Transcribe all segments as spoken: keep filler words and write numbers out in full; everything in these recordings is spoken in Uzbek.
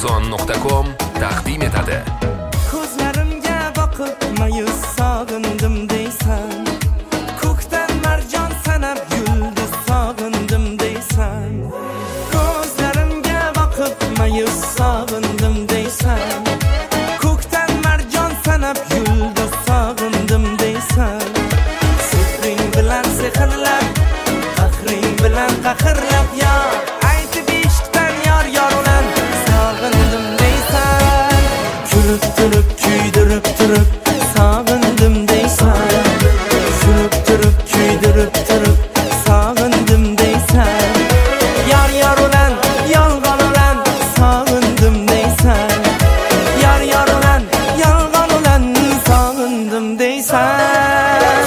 Arzon nuqta com taqdim etadi. Ko'zlarimga boqib mayus sog'indim deysan, ko'kdan marjon sanab yulduz sog'indim deysan. Ko'zlarimga boqib mayus sog'indim deysan, ko'kdan marjon sanab yulduz sog'indim deysan. Sehring bilan sehrlab, qahring bilan qahirlab yor aytib ishqdan yor yor ulan sog'indim deysan. Kulib turib kuydirib turib sog'indim deysan, kulib turib kuydirib turib sog'indim deysan. Yor yor ulan yolg'on ulan sog'indim deysan, yor yor ulan yolg'on ulan sog'indim deysan.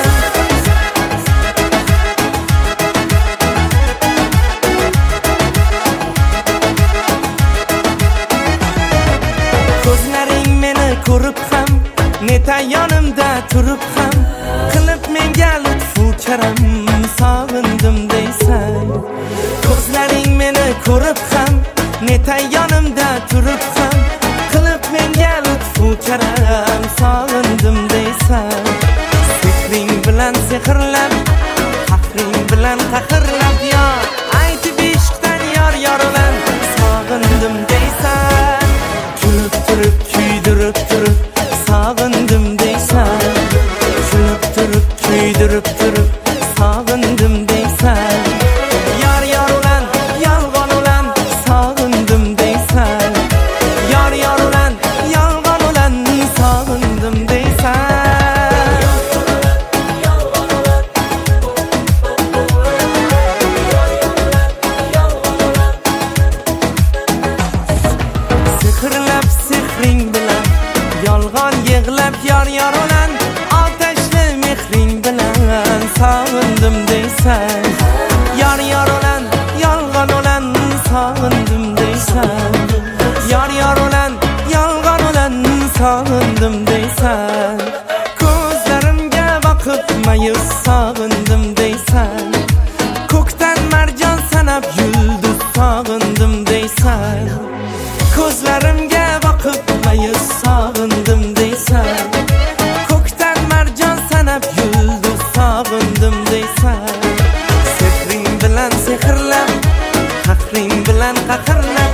Ko'zlaring meni ko'rib ham, neta yonimda turib ham, qilib menga lutfu karam sog'indim deysan. Ko'zlaring meni ko'rib ham, neta yonimda turib ham, qilib menga lutfu karam sog'indim deysan. Sehring bilan sehrlab, qahring bilan qahirlab yor aytib ishqdan yor yor ulan sog'indim deysan. Kulib turib kuydirib turib sog'indim deysan, kulib turib kuydirib turib sog'indim deysan. Yor yor ulan yolg'on ulan sog'indim deysan, yor yor ulan yolg'on ulan sog'indim deysan. Sehrlab sehring bilan yolg'on yig'lab yor yor ulan otashli mehring bilan sog'indim deysan. Yor yor ulan yolg'on ulan sog'indim deysan, yor yor ulan yolg'on ulan sog'indim deysan. Ko'zlarimga boqib mayus sog'indim deysan, ko'kdan marjon sanab yulduz sog'indim deysan. Ko'zlarimga boqib mayus sog'indim deysan, ko'kdan marjon sanab yulduz sog'indim deysan. Sehring bilan sehrlab, qahring bilan qahirlab